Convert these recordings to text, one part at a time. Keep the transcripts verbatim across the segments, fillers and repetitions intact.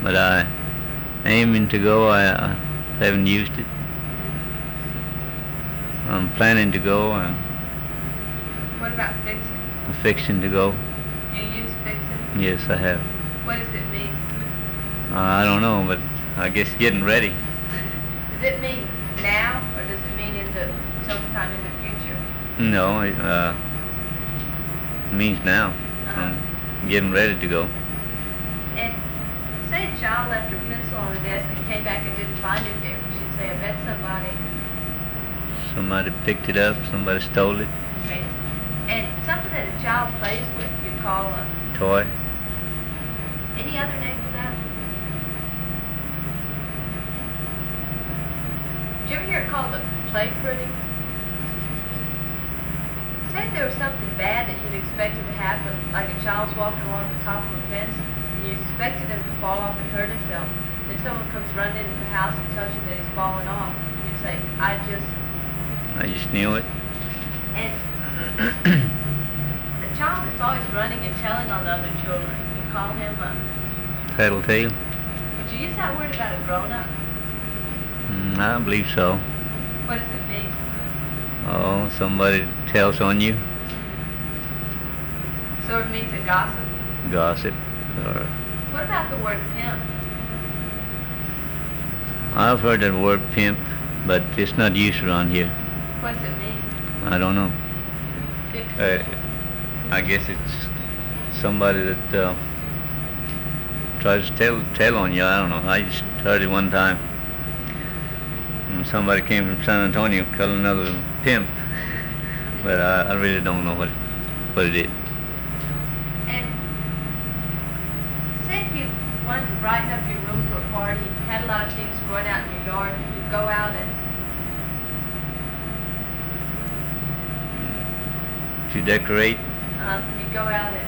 but I aiming to go. I, I haven't used it. I'm planning to go. I'm What about fixing? fixing to go. Do you use fixing? Yes, I have. What does it mean? Uh, I don't know, but I guess getting ready. Does it mean now, or does it mean in the sometime in the future? No, it uh, means now. Uh-huh. I'm getting ready to go. And say a child left her pencil on the desk and came back and didn't find it there. We should say, I bet somebody. Somebody picked it up. Somebody stole it. Right? And something that a child plays with, you call a Toy. any other name for that? Did you ever hear it called a play pretty? Say if there was something bad that you'd expected to happen, like a child's walking along the top of a fence, and you expected him to fall off and hurt himself. Then someone comes running into the house and tells you that he's fallen off. You'd say, I just... I just knew it. And the child that's always running and telling on the other children, you call him a... Tattletale. Would you use that word about a grown-up? Mm, I believe so. What does it mean? Oh, somebody tells on you. So it means a gossip. Gossip. Or What about the word pimp? I've heard that word pimp, but it's not used around here. What does it mean? I don't know. Fix Uh, I guess it's somebody that uh, tries to tell tell on you. I don't know. I just heard it one time. And somebody came from San Antonio calling another pimp, but I, I really don't know what what it is. And say if you wanted to brighten up your room for a party, you had a lot of things growing out in your yard, you'd go out and To decorate um, you'd go out and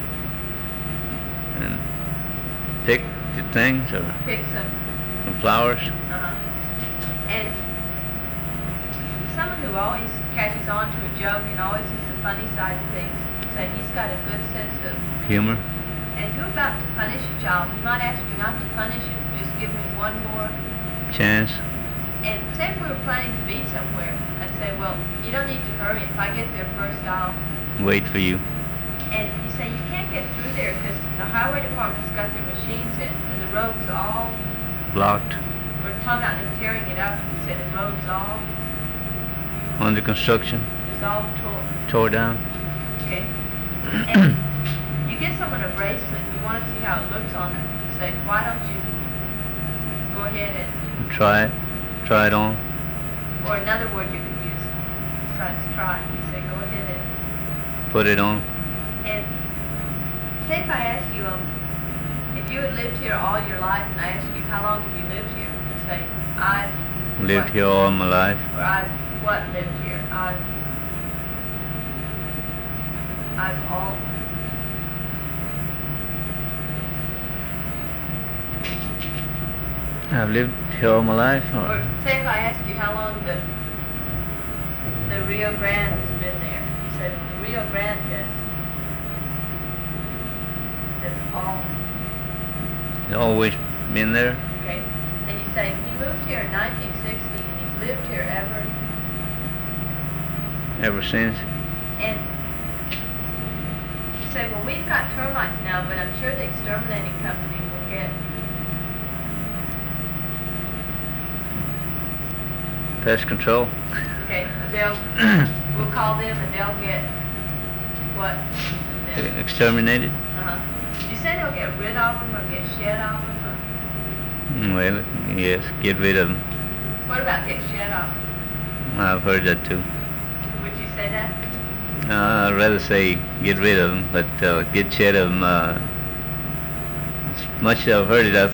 and pick the things or pick some, some flowers. uh, and someone who always catches on to a joke and always sees the funny side of things, say he's got a good sense of, Humor. and if you're about to punish a child, you might ask you not to punish him, just give me one more. Chance. And say if we were planning to meet somewhere, I'd say, well, you don't need to hurry. If I get there first, I'll... Wait for you. And you say you can't get through there because the highway department's got their machines in, and the road's all... Blocked. We're talking about them tearing it up. You say the road's all... Under construction. It's all tore. Tore down. Okay? And you get someone a bracelet, you want to see how it looks on them. You say, why don't you go ahead and... Try it. Try it on. Or another word you could use besides try. You say, go ahead and... Put it on. And say if I ask you, um, if you had lived here all your life, and I ask you, how long have you lived here? You say, I've... Lived what? here all my life. Or I've what lived here? I've... I've all... I've lived here all my life. Or Or say if I ask you how long the the Rio Grande has been there. You said the Rio Grande has... has all... it's always been there. Okay. And you say, he moved here in nineteen sixty, and he's lived here ever... Ever since. And you say, well, we've got termites now, but I'm sure the exterminating company will get... Pest control. Okay, they'll... we'll call them and they'll get... what? from them? Exterminated. Uh-huh. You say they'll get rid of them or get shed of them? Or Mm, Well, yes. Get rid of them. what about get shed of them? I've heard that too. Would you say that? Uh, I'd rather say get rid of them, but uh, get shed of them. Uh, as much as I've heard it, I've